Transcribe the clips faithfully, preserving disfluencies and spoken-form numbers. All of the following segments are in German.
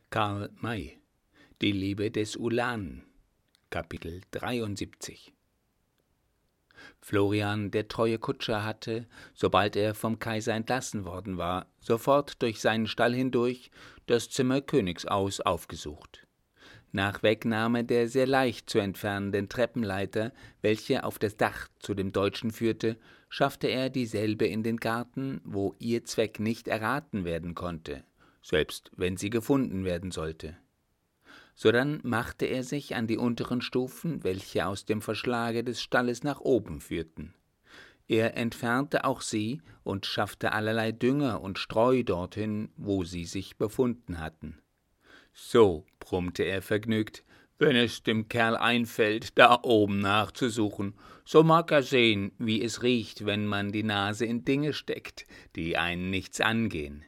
Karl May, Die Liebe des Ulanen, Kapitel dreiundsiebzig. Florian, der treue Kutscher, hatte, sobald er vom Kaiser entlassen worden war, sofort durch seinen Stall hindurch das Zimmer Königsaus aufgesucht. Nach Wegnahme der sehr leicht zu entfernenden Treppenleiter, welche auf das Dach zu dem Deutschen führte, schaffte er dieselbe in den Garten, wo ihr Zweck nicht erraten werden konnte, selbst wenn sie gefunden werden sollte. Sodann machte er sich an die unteren Stufen, welche aus dem Verschlage des Stalles nach oben führten. Er entfernte auch sie und schaffte allerlei Dünger und Streu dorthin, wo sie sich befunden hatten. »So«, brummte er vergnügt, »wenn es dem Kerl einfällt, da oben nachzusuchen, so mag er sehen, wie es riecht, wenn man die Nase in Dinge steckt, die einen nichts angehen.«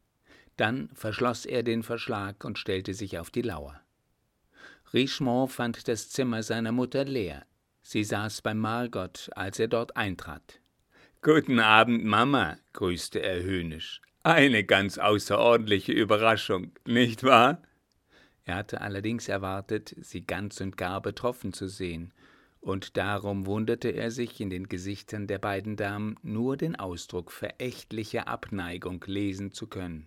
Dann verschloss er den Verschlag und stellte sich auf die Lauer. Richemont fand das Zimmer seiner Mutter leer. Sie saß bei Margot, als er dort eintrat. »Guten Abend, Mama«, grüßte er höhnisch. »Eine ganz außerordentliche Überraschung, nicht wahr?« Er hatte allerdings erwartet, sie ganz und gar betroffen zu sehen, und darum wunderte er sich, in den Gesichtern der beiden Damen nur den Ausdruck verächtlicher Abneigung lesen zu können.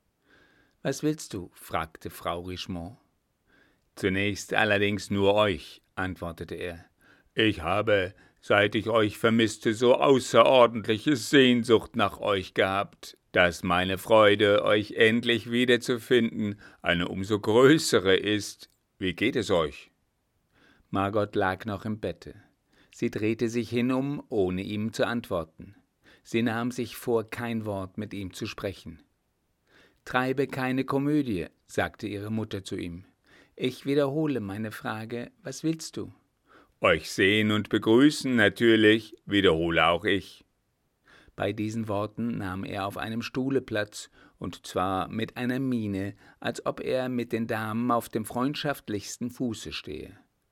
»Was willst du?« fragte Frau Richemont. »Zunächst allerdings nur euch«, antwortete er. »Ich habe, seit ich euch vermisste, so außerordentliche Sehnsucht nach euch gehabt, dass meine Freude, euch endlich wiederzufinden, eine umso größere ist. Wie geht es euch?« Margot lag noch im Bette. Sie drehte sich hin um, ohne ihm zu antworten. Sie nahm sich vor, kein Wort mit ihm zu sprechen. »Treibe keine Komödie«, sagte ihre Mutter zu ihm. »Ich wiederhole meine Frage, was willst du?« »Euch sehen und begrüßen, natürlich, wiederhole auch ich.« Bei diesen Worten nahm er auf einem Stuhle Platz, und zwar mit einer Miene, als ob er mit den Damen auf dem freundschaftlichsten Fuße stehe.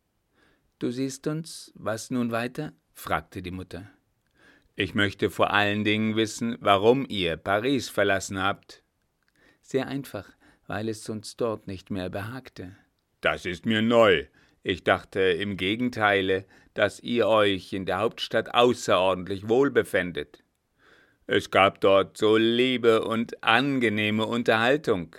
»Du siehst uns, was nun weiter?« fragte die Mutter. »Ich möchte vor allen Dingen wissen, warum ihr Paris verlassen habt.« »Sehr einfach, weil es uns dort nicht mehr behagte.« »Das ist mir neu. Ich dachte im Gegenteile, dass ihr euch in der Hauptstadt außerordentlich wohl befändet. Es gab dort so liebe und angenehme Unterhaltung.«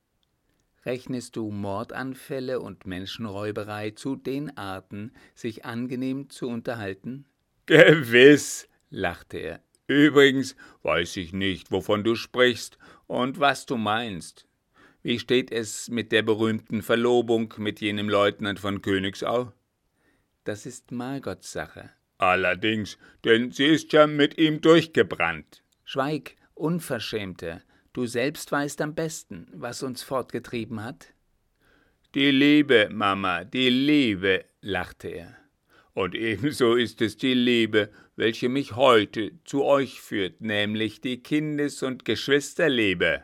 »Rechnest du Mordanfälle und Menschenräuberei zu den Arten, sich angenehm zu unterhalten?« »Gewiss«, lachte er. »Übrigens weiß ich nicht, wovon du sprichst und was du meinst. Wie steht es mit der berühmten Verlobung mit jenem Leutnant von Königsau?« »Das ist Margots Sache.« »Allerdings, denn sie ist ja mit ihm durchgebrannt.« »Schweig, Unverschämter, du selbst weißt am besten, was uns fortgetrieben hat.« »Die Liebe, Mama, die Liebe«, lachte er. »Und ebenso ist es die Liebe, welche mich heute zu euch führt, nämlich die Kindes- und Geschwisterliebe.«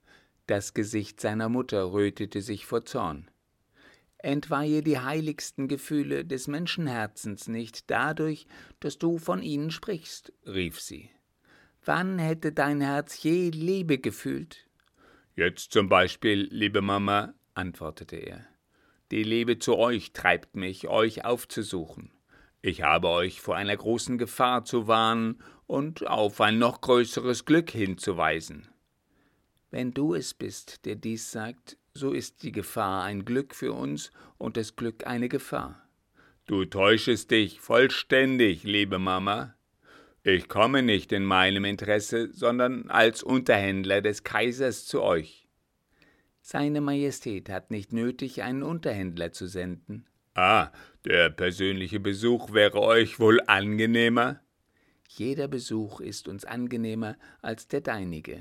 Das Gesicht seiner Mutter rötete sich vor Zorn. »Entweihe die heiligsten Gefühle des Menschenherzens nicht dadurch, dass du von ihnen sprichst«, rief sie. »Wann hätte dein Herz je Liebe gefühlt?« »Jetzt zum Beispiel, liebe Mama«, antwortete er. »Die Liebe zu euch treibt mich, euch aufzusuchen. Ich habe euch vor einer großen Gefahr zu warnen und auf ein noch größeres Glück hinzuweisen.« »Wenn du es bist, der dies sagt, so ist die Gefahr ein Glück für uns und das Glück eine Gefahr.« »Du täuschest dich vollständig, liebe Mama. Ich komme nicht in meinem Interesse, sondern als Unterhändler des Kaisers zu euch.« »Seine Majestät hat nicht nötig, einen Unterhändler zu senden.« »Ah, der persönliche Besuch wäre euch wohl angenehmer?« »Jeder Besuch ist uns angenehmer als der deinige.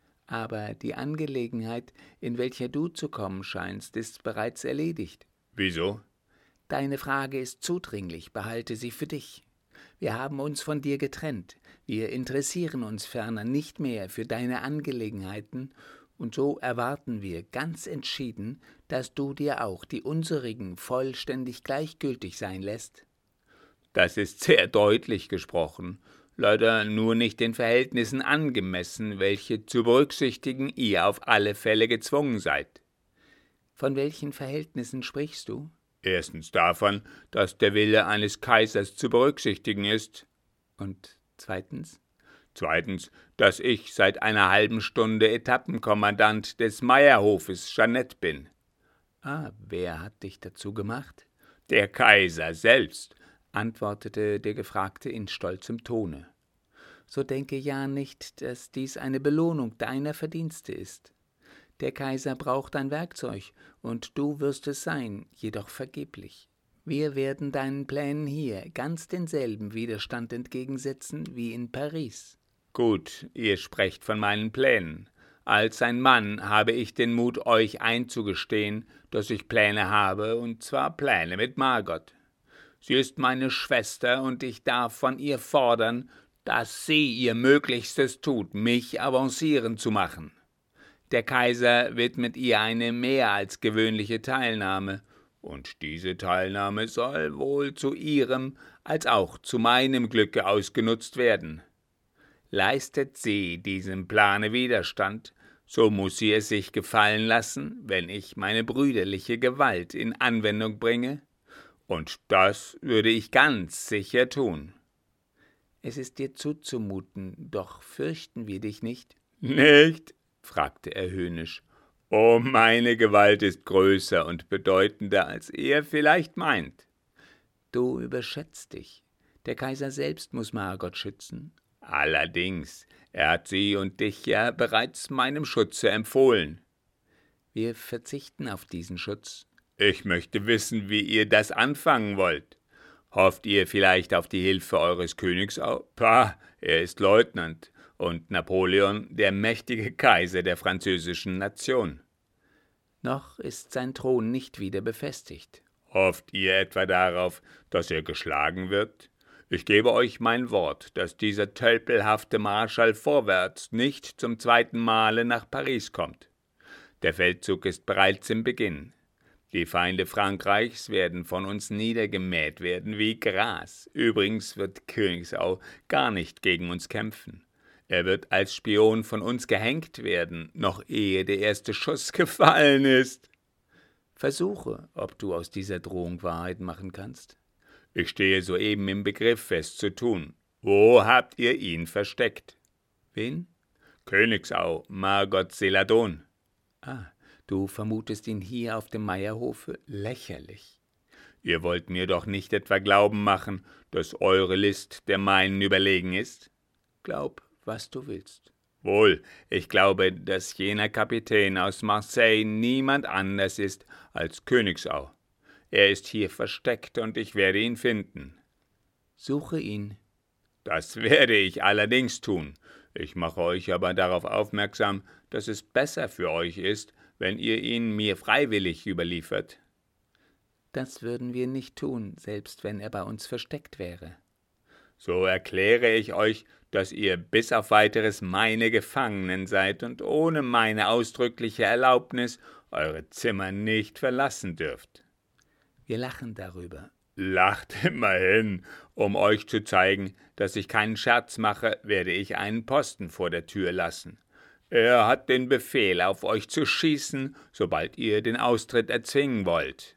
Aber die Angelegenheit, in welcher du zu kommen scheinst, ist bereits erledigt.« »Wieso?« »Deine Frage ist zudringlich, behalte sie für dich. Wir haben uns von dir getrennt, wir interessieren uns ferner nicht mehr für deine Angelegenheiten, und so erwarten wir ganz entschieden, dass du dir auch die unserigen vollständig gleichgültig sein lässt.« »Das ist sehr deutlich gesprochen, leider nur nicht den Verhältnissen angemessen, welche zu berücksichtigen ihr auf alle Fälle gezwungen seid.« Von welchen Verhältnissen sprichst du? Erstens davon, dass der Wille eines Kaisers zu berücksichtigen ist. Und zweitens? Zweitens, dass ich seit einer halben Stunde Etappenkommandant des Meierhofes Jeanette bin. Ah, wer hat dich dazu gemacht? Der Kaiser selbst, antwortete der Gefragte in stolzem Tone. So denke ja nicht, dass dies eine Belohnung deiner Verdienste ist. Der Kaiser braucht ein Werkzeug, und du wirst es sein, jedoch vergeblich. Wir werden deinen Plänen hier ganz denselben Widerstand entgegensetzen wie in Paris. Gut, ihr sprecht von meinen Plänen. Als ein Mann habe ich den Mut, euch einzugestehen, dass ich Pläne habe, und zwar Pläne mit Margot. Sie ist meine Schwester, und ich darf von ihr fordern, dass sie ihr Möglichstes tut, mich avancieren zu machen. Der Kaiser widmet ihr eine mehr als gewöhnliche Teilnahme, und diese Teilnahme soll wohl zu ihrem als auch zu meinem Glücke ausgenutzt werden. Leistet sie diesem Plane Widerstand, so muß sie es sich gefallen lassen, wenn ich meine brüderliche Gewalt in Anwendung bringe, und das würde ich ganz sicher tun. Es ist dir zuzumuten, doch fürchten wir dich nicht? Nicht? Fragte er höhnisch. Oh, meine Gewalt ist größer und bedeutender, als er vielleicht meint. Du überschätzt dich. Der Kaiser selbst muß Margot schützen. Allerdings, er hat sie und dich ja bereits meinem Schutze empfohlen. Wir verzichten auf diesen Schutz. Ich möchte wissen, wie ihr das anfangen wollt. Hofft ihr vielleicht auf die Hilfe eures Königs? Pah, er ist Leutnant und Napoleon der mächtige Kaiser der französischen Nation. Noch ist sein Thron nicht wieder befestigt. Hofft ihr etwa darauf, dass er geschlagen wird? Ich gebe euch mein Wort, dass dieser tölpelhafte Marschall Vorwärts nicht zum zweiten Male nach Paris kommt. Der Feldzug ist bereits im Beginn. Die Feinde Frankreichs werden von uns niedergemäht werden wie Gras. Übrigens wird Königsau gar nicht gegen uns kämpfen. Er wird als Spion von uns gehängt werden, noch ehe der erste Schuss gefallen ist. Versuche, ob du aus dieser Drohung Wahrheit machen kannst. Ich stehe soeben im Begriff, es zu tun. Wo habt ihr ihn versteckt? Wen? Königsau, Margot Seladon. Ah, du vermutest ihn hier auf dem Meierhofe? Lächerlich. Ihr wollt mir doch nicht etwa glauben machen, dass eure List der meinen überlegen ist? Glaub, was du willst. Wohl, ich glaube, dass jener Kapitän aus Marseille niemand anders ist als Königsau. Er ist hier versteckt, und ich werde ihn finden. Suche ihn. Das werde ich allerdings tun. Ich mache euch aber darauf aufmerksam, dass es besser für euch ist, wenn ihr ihn mir freiwillig überliefert. Das würden wir nicht tun, selbst wenn er bei uns versteckt wäre. So erkläre ich euch, dass ihr bis auf weiteres meine Gefangenen seid und ohne meine ausdrückliche Erlaubnis eure Zimmer nicht verlassen dürft. Wir lachen darüber. Lacht immerhin. Um euch zu zeigen, dass ich keinen Scherz mache, werde ich einen Posten vor der Tür lassen. Er hat den Befehl, auf euch zu schießen, sobald ihr den Austritt erzwingen wollt.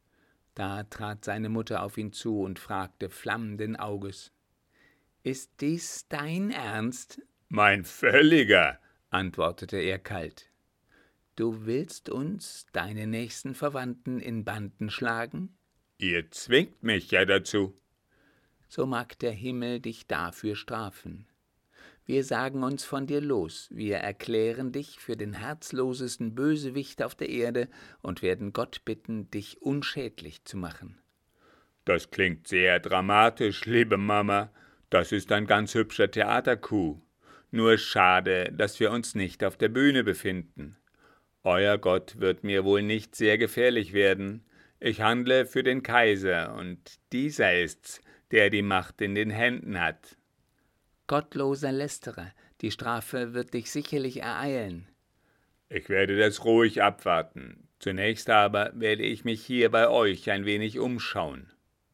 Da trat seine Mutter auf ihn zu und fragte flammenden Auges: »Ist dies dein Ernst?« »Mein völliger«, antwortete er kalt. »Du willst uns, deine nächsten Verwandten, in Banden schlagen?« »Ihr zwingt mich ja dazu.« »So mag der Himmel dich dafür strafen. Wir sagen uns von dir los, wir erklären dich für den herzlosesten Bösewicht auf der Erde und werden Gott bitten, dich unschädlich zu machen.« »Das klingt sehr dramatisch, liebe Mama. Das ist ein ganz hübscher Theatercoup. Nur schade, dass wir uns nicht auf der Bühne befinden. Euer Gott wird mir wohl nicht sehr gefährlich werden. Ich handle für den Kaiser, und dieser ist's, der die Macht in den Händen hat.« »Gottloser Lästerer, die Strafe wird dich sicherlich ereilen.« »Ich werde das ruhig abwarten. Zunächst aber werde ich mich hier bei euch ein wenig umschauen.«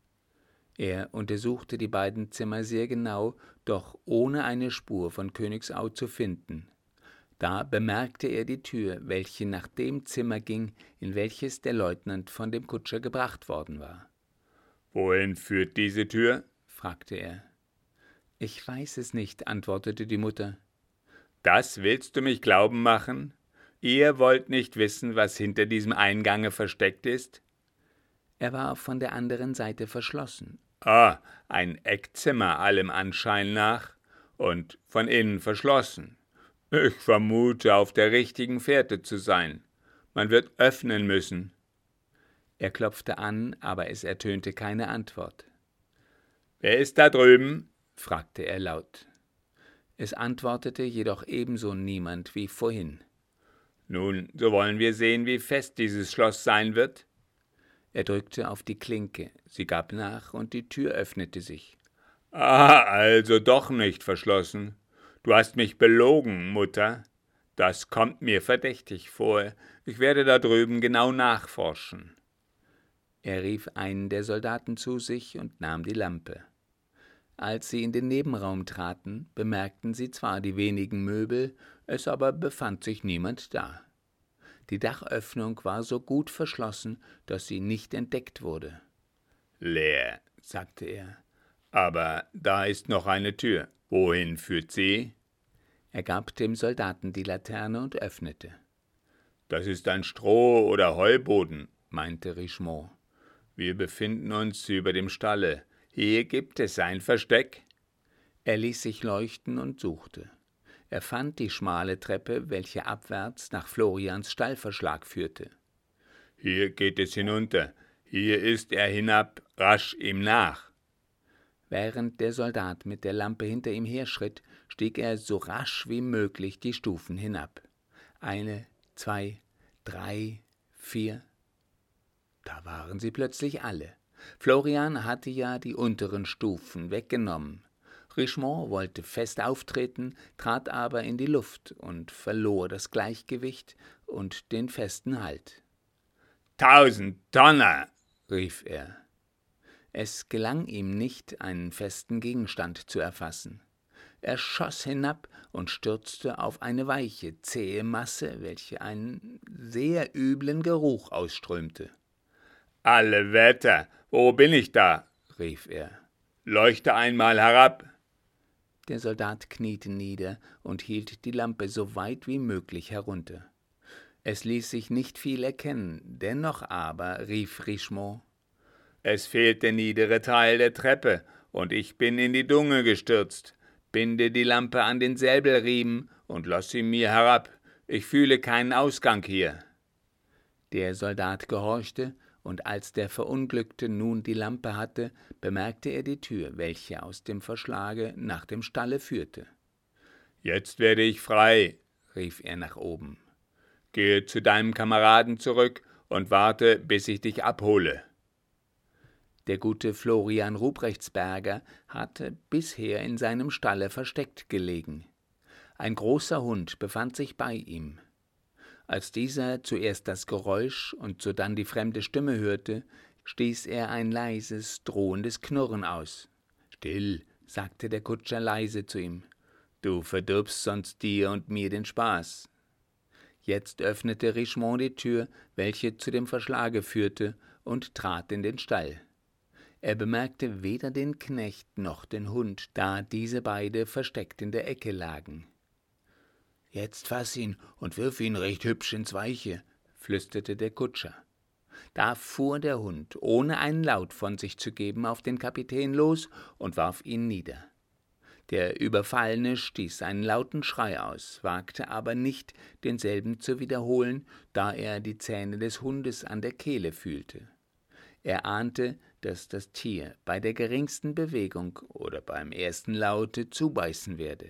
Er untersuchte die beiden Zimmer sehr genau, doch ohne eine Spur von Königsau zu finden. Da bemerkte er die Tür, welche nach dem Zimmer ging, in welches der Leutnant von dem Kutscher gebracht worden war. »Wohin führt diese Tür?« fragte er. »Ich weiß es nicht«, antwortete die Mutter. »Das willst du mich glauben machen? Ihr wollt nicht wissen, was hinter diesem Eingange versteckt ist?« Er war von der anderen Seite verschlossen. »Ah, ein Eckzimmer allem Anschein nach und von innen verschlossen. Ich vermute, auf der richtigen Fährte zu sein. Man wird öffnen müssen.« Er klopfte an, aber es ertönte keine Antwort. »Wer ist da drüben?« fragte er laut. Es antwortete jedoch ebenso niemand wie vorhin. »Nun, so wollen wir sehen, wie fest dieses Schloss sein wird.« Er drückte auf die Klinke, sie gab nach und die Tür öffnete sich. »Ah, also doch nicht verschlossen. Du hast mich belogen, Mutter. Das kommt mir verdächtig vor. Ich werde da drüben genau nachforschen.« Er rief einen der Soldaten zu sich und nahm die Lampe. Als sie in den Nebenraum traten, bemerkten sie zwar die wenigen Möbel, es aber befand sich niemand da. Die Dachöffnung war so gut verschlossen, dass sie nicht entdeckt wurde. »Leer«, sagte er, »aber da ist noch eine Tür. Wohin führt sie?« Er gab dem Soldaten die Laterne und öffnete. »Das ist ein Stroh- oder Heuboden«, meinte Richemont. »Wir befinden uns über dem Stalle. Hier gibt es ein Versteck.« Er ließ sich leuchten und suchte. Er fand die schmale Treppe, welche abwärts nach Florians Stallverschlag führte. »Hier geht es hinunter. Hier ist er hinab, rasch ihm nach.« Während der Soldat mit der Lampe hinter ihm herschritt, stieg er so rasch wie möglich die Stufen hinab. Eine, zwei, drei, vier. Da waren sie plötzlich alle. Florian hatte ja die unteren Stufen weggenommen. Richemont wollte fest auftreten, trat aber in die Luft und verlor das Gleichgewicht und den festen Halt. »Tausend Donner«, rief er. Es gelang ihm nicht, einen festen Gegenstand zu erfassen. Er schoss hinab und stürzte auf eine weiche, zähe Masse, welche einen sehr üblen Geruch ausströmte. »Alle Wetter, wo bin ich da?« rief er. »Leuchte einmal herab.« Der Soldat kniete nieder und hielt die Lampe so weit wie möglich herunter. Es ließ sich nicht viel erkennen, dennoch aber, rief Richemont, »Es fehlt der niedere Teil der Treppe, und ich bin in die Dunge gestürzt. Binde die Lampe an den Säbelriemen und lass sie mir herab. Ich fühle keinen Ausgang hier.« Der Soldat gehorchte, und als der Verunglückte nun die Lampe hatte, bemerkte er die Tür, welche aus dem Verschlage nach dem Stalle führte. »Jetzt werde ich frei«, rief er nach oben. »Gehe zu deinem Kameraden zurück und warte, bis ich dich abhole.« Der gute Florian Ruprechtberger hatte bisher in seinem Stalle versteckt gelegen. Ein großer Hund befand sich bei ihm. Als dieser zuerst das Geräusch und sodann die fremde Stimme hörte, stieß er ein leises, drohendes Knurren aus. »Still«, sagte der Kutscher leise zu ihm, »du verdirbst sonst dir und mir den Spaß.« Jetzt öffnete Richemont die Tür, welche zu dem Verschlage führte, und trat in den Stall. Er bemerkte weder den Knecht noch den Hund, da diese beide versteckt in der Ecke lagen. »Jetzt fass ihn und wirf ihn recht hübsch ins Weiche«, flüsterte der Kutscher. Da fuhr der Hund, ohne einen Laut von sich zu geben, auf den Kapitän los und warf ihn nieder. Der Überfallene stieß einen lauten Schrei aus, wagte aber nicht, denselben zu wiederholen, da er die Zähne des Hundes an der Kehle fühlte. Er ahnte, dass das Tier bei der geringsten Bewegung oder beim ersten Laute zubeißen werde.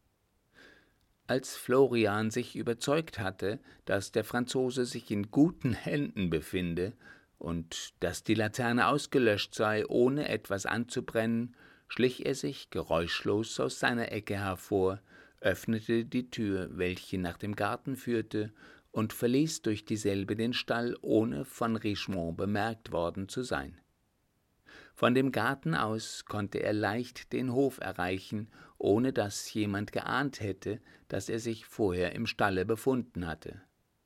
Als Florian sich überzeugt hatte, dass der Franzose sich in guten Händen befinde und dass die Laterne ausgelöscht sei, ohne etwas anzubrennen, schlich er sich geräuschlos aus seiner Ecke hervor, öffnete die Tür, welche nach dem Garten führte, und verließ durch dieselbe den Stall, ohne von Richemont bemerkt worden zu sein. Von dem Garten aus konnte er leicht den Hof erreichen, ohne dass jemand geahnt hätte, dass er sich vorher im Stalle befunden hatte.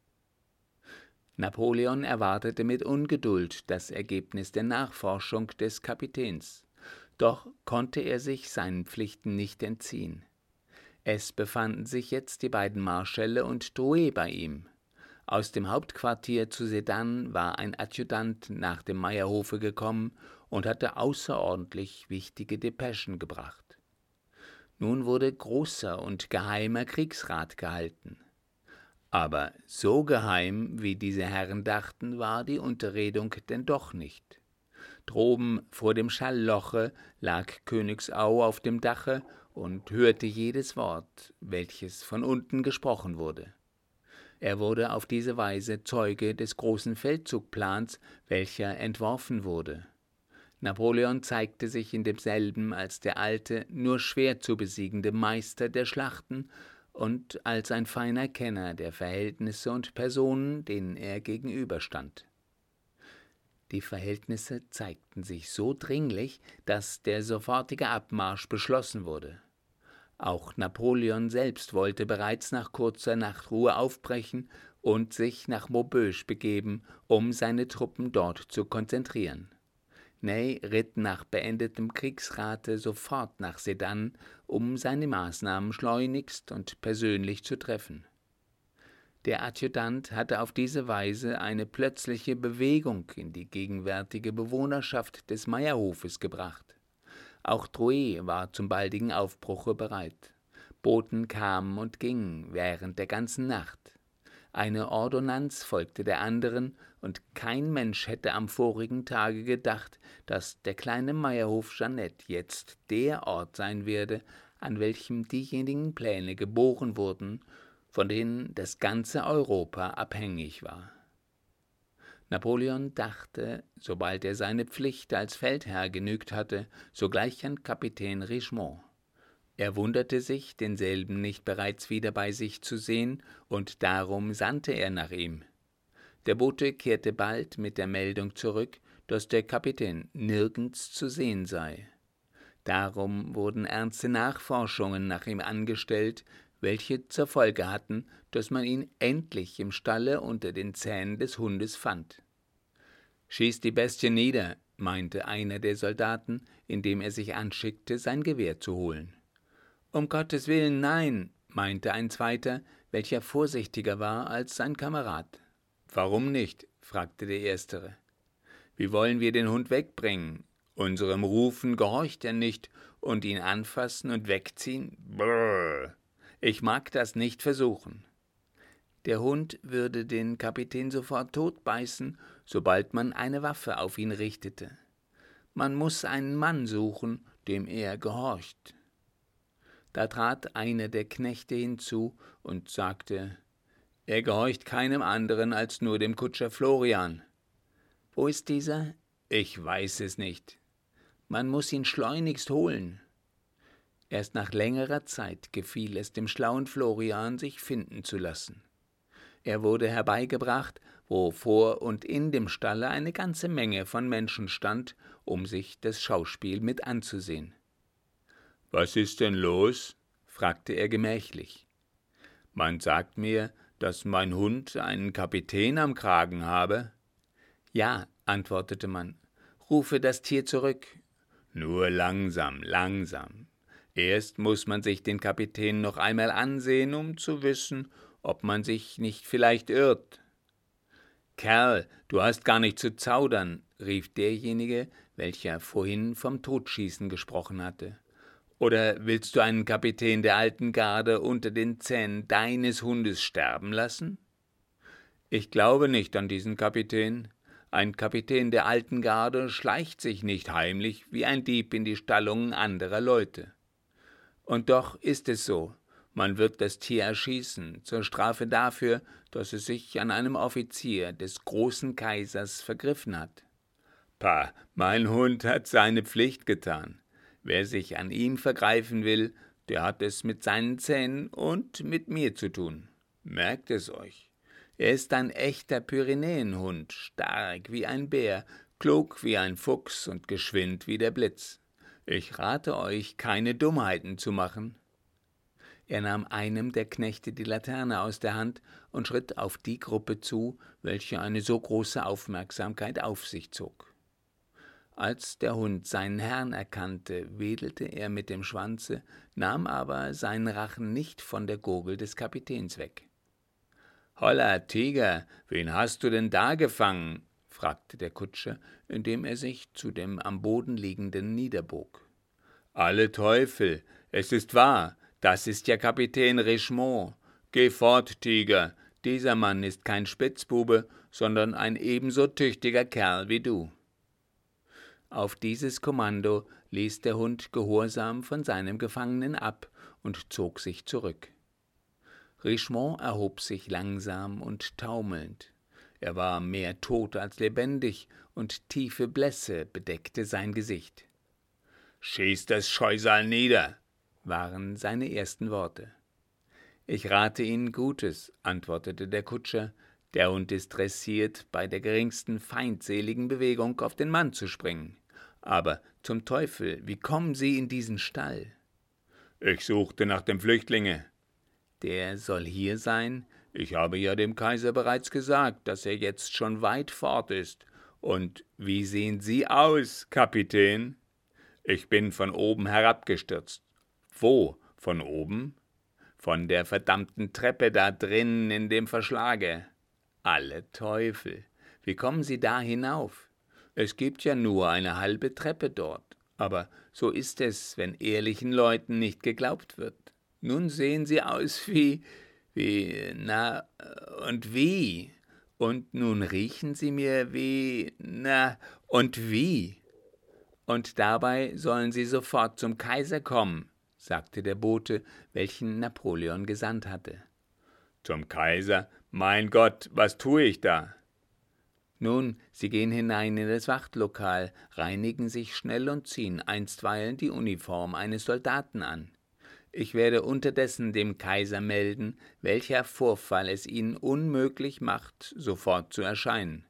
Napoleon erwartete mit Ungeduld das Ergebnis der Nachforschung des Kapitäns, doch konnte er sich seinen Pflichten nicht entziehen. Es befanden sich jetzt die beiden Marschälle und Drouet bei ihm. Aus dem Hauptquartier zu Sedan war ein Adjutant nach dem Meierhofe gekommen und hatte außerordentlich wichtige Depeschen gebracht. Nun wurde großer und geheimer Kriegsrat gehalten. Aber so geheim, wie diese Herren dachten, war die Unterredung denn doch nicht. Droben vor dem Schallloche lag Königsau auf dem Dache und hörte jedes Wort, welches von unten gesprochen wurde. Er wurde auf diese Weise Zeuge des großen Feldzugplans, welcher entworfen wurde. Napoleon zeigte sich in demselben als der alte, nur schwer zu besiegende Meister der Schlachten und als ein feiner Kenner der Verhältnisse und Personen, denen er gegenüberstand. Die Verhältnisse zeigten sich so dringlich, dass der sofortige Abmarsch beschlossen wurde. Auch Napoleon selbst wollte bereits nach kurzer Nachtruhe aufbrechen und sich nach Maubeuge begeben, um seine Truppen dort zu konzentrieren. Ney ritt nach beendetem Kriegsrate sofort nach Sedan, um seine Maßnahmen schleunigst und persönlich zu treffen. Der Adjutant hatte auf diese Weise eine plötzliche Bewegung in die gegenwärtige Bewohnerschaft des Meierhofes gebracht. Auch Drouet war zum baldigen Aufbruche bereit. Boten kamen und gingen während der ganzen Nacht. Eine Ordonnanz folgte der anderen, und kein Mensch hätte am vorigen Tage gedacht, dass der kleine Meierhof Jeannette jetzt der Ort sein werde, an welchem diejenigen Pläne geboren wurden, von denen das ganze Europa abhängig war. Napoleon dachte, sobald er seine Pflicht als Feldherr genügt hatte, sogleich an Kapitän Richemont. Er wunderte sich, denselben nicht bereits wieder bei sich zu sehen, und darum sandte er nach ihm. Der Bote kehrte bald mit der Meldung zurück, dass der Kapitän nirgends zu sehen sei. Darum wurden ernste Nachforschungen nach ihm angestellt, welche zur Folge hatten, dass man ihn endlich im Stalle unter den Zähnen des Hundes fand. »Schießt die Bestie nieder«, meinte einer der Soldaten, indem er sich anschickte, sein Gewehr zu holen. »Um Gottes Willen, nein«, meinte ein zweiter, welcher vorsichtiger war als sein Kamerad. »Warum nicht?« fragte der Erstere. »Wie wollen wir den Hund wegbringen? Unserem Rufen gehorcht er nicht, und ihn anfassen und wegziehen? Brrr. Ich mag das nicht versuchen.« Der Hund würde den Kapitän sofort totbeißen, sobald man eine Waffe auf ihn richtete. Man muß einen Mann suchen, dem er gehorcht. Da trat einer der Knechte hinzu und sagte, »Er gehorcht keinem anderen als nur dem Kutscher Florian.« »Wo ist dieser?« »Ich weiß es nicht.« »Man muß ihn schleunigst holen.« Erst nach längerer Zeit gefiel es dem schlauen Florian, sich finden zu lassen. Er wurde herbeigebracht, wo vor und in dem Stalle eine ganze Menge von Menschen stand, um sich das Schauspiel mit anzusehen. »Was ist denn los?« fragte er gemächlich. »Man sagt mir, dass mein Hund einen Kapitän am Kragen habe.« »Ja«, antwortete man, »rufe das Tier zurück.« »Nur langsam, langsam. Erst muß man sich den Kapitän noch einmal ansehen, um zu wissen, ob man sich nicht vielleicht irrt.« »Kerl, du hast gar nicht zu zaudern«, rief derjenige, welcher vorhin vom Totschießen gesprochen hatte. »Oder willst du einen Kapitän der alten Garde unter den Zähnen deines Hundes sterben lassen?« »Ich glaube nicht an diesen Kapitän. Ein Kapitän der alten Garde schleicht sich nicht heimlich wie ein Dieb in die Stallungen anderer Leute. Und doch ist es so, man wird das Tier erschießen, zur Strafe dafür, dass es sich an einem Offizier des großen Kaisers vergriffen hat. Pah, mein Hund hat seine Pflicht getan. Wer sich an ihm vergreifen will, der hat es mit seinen Zähnen und mit mir zu tun. Merkt es euch. Er ist ein echter Pyrenäenhund, stark wie ein Bär, klug wie ein Fuchs und geschwind wie der Blitz. Ich rate euch, keine Dummheiten zu machen.« Er nahm einem der Knechte die Laterne aus der Hand und schritt auf die Gruppe zu, welche eine so große Aufmerksamkeit auf sich zog. Als der Hund seinen Herrn erkannte, wedelte er mit dem Schwanze, nahm aber seinen Rachen nicht von der Gurgel des Kapitäns weg. »Holla, Tiger, wen hast du denn da gefangen?« fragte der Kutscher, indem er sich zu dem am Boden liegenden niederbog. »Alle Teufel, es ist wahr, das ist ja Kapitän Richemont. Geh fort, Tiger, dieser Mann ist kein Spitzbube, sondern ein ebenso tüchtiger Kerl wie du.« Auf dieses Kommando ließ der Hund gehorsam von seinem Gefangenen ab und zog sich zurück. Richemont erhob sich langsam und taumelnd. Er war mehr tot als lebendig, und tiefe Blässe bedeckte sein Gesicht. »Schieß das Scheusal nieder«, waren seine ersten Worte. »Ich rate Ihnen Gutes«, antwortete der Kutscher. »Der Hund ist dressiert, bei der geringsten feindseligen Bewegung auf den Mann zu springen. Aber zum Teufel, wie kommen Sie in diesen Stall?« »Ich suchte nach dem Flüchtlinge.« »Der soll hier sein?« »Ich habe ja dem Kaiser bereits gesagt, dass er jetzt schon weit fort ist. Und wie sehen Sie aus, Kapitän?« »Ich bin von oben herabgestürzt.« »Wo, von oben?« »Von der verdammten Treppe da drinnen in dem Verschlage.« »Alle Teufel! Wie kommen Sie da hinauf? Es gibt ja nur eine halbe Treppe dort. Aber so ist es, wenn ehrlichen Leuten nicht geglaubt wird. Nun sehen Sie aus wie, wie, na, und wie. Und nun riechen Sie mir wie, na, und wie. Und dabei sollen Sie sofort zum Kaiser kommen«, sagte der Bote, welchen Napoleon gesandt hatte. »Zum Kaiser? Mein Gott, was tue ich da?« »Nun, Sie gehen hinein in das Wachtlokal, reinigen sich schnell und ziehen einstweilen die Uniform eines Soldaten an. Ich werde unterdessen dem Kaiser melden, welcher Vorfall es Ihnen unmöglich macht, sofort zu erscheinen.«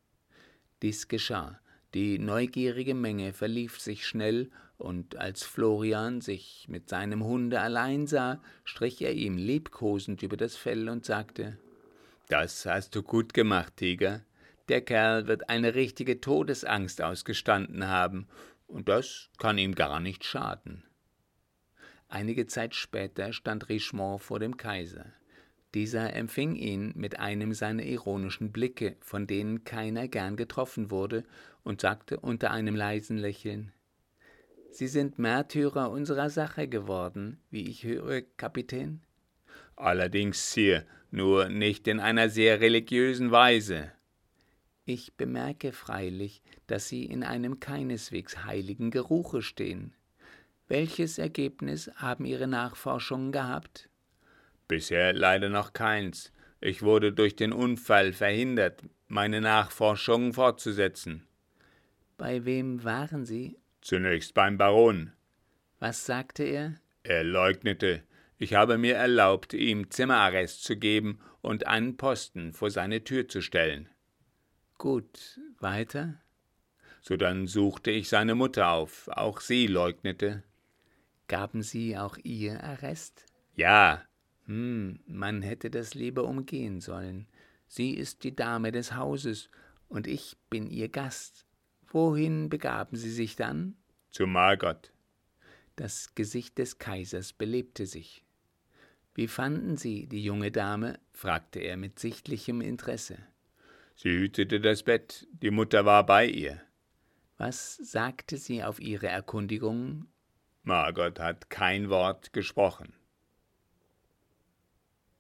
Dies geschah. Die neugierige Menge verlief sich schnell, und als Florian sich mit seinem Hunde allein sah, strich er ihm liebkosend über das Fell und sagte: »Das hast du gut gemacht, Tiger. Der Kerl wird eine richtige Todesangst ausgestanden haben, und das kann ihm gar nicht schaden.« Einige Zeit später stand Richemont vor dem Kaiser. Dieser empfing ihn mit einem seiner ironischen Blicke, von denen keiner gern getroffen wurde, und sagte unter einem leisen Lächeln: »Sie sind Märtyrer unserer Sache geworden, wie ich höre, Kapitän?« »Allerdings, Sire, nur nicht in einer sehr religiösen Weise.« »Ich bemerke freilich, dass Sie in einem keineswegs heiligen Geruche stehen. Welches Ergebnis haben Ihre Nachforschungen gehabt?« »Bisher leider noch keins. Ich wurde durch den Unfall verhindert, meine Nachforschungen fortzusetzen.« »Bei wem waren Sie?« »Zunächst beim Baron.« »Was sagte er?« »Er leugnete. Ich habe mir erlaubt, ihm Zimmerarrest zu geben und einen Posten vor seine Tür zu stellen.« »Gut, weiter?« »Sodann suchte ich seine Mutter auf. Auch sie leugnete.« »Gaben Sie auch ihr Arrest?« »Ja.« »Hm, man hätte das lieber umgehen sollen. Sie ist die Dame des Hauses, und ich bin ihr Gast. Wohin begaben Sie sich dann?« »Zu Margot.« Das Gesicht des Kaisers belebte sich. »Wie fanden Sie die junge Dame?« fragte er mit sichtlichem Interesse. »Sie hütete das Bett, die Mutter war bei ihr.« »Was sagte sie auf Ihre Erkundigungen?« »Margot hat kein Wort gesprochen.«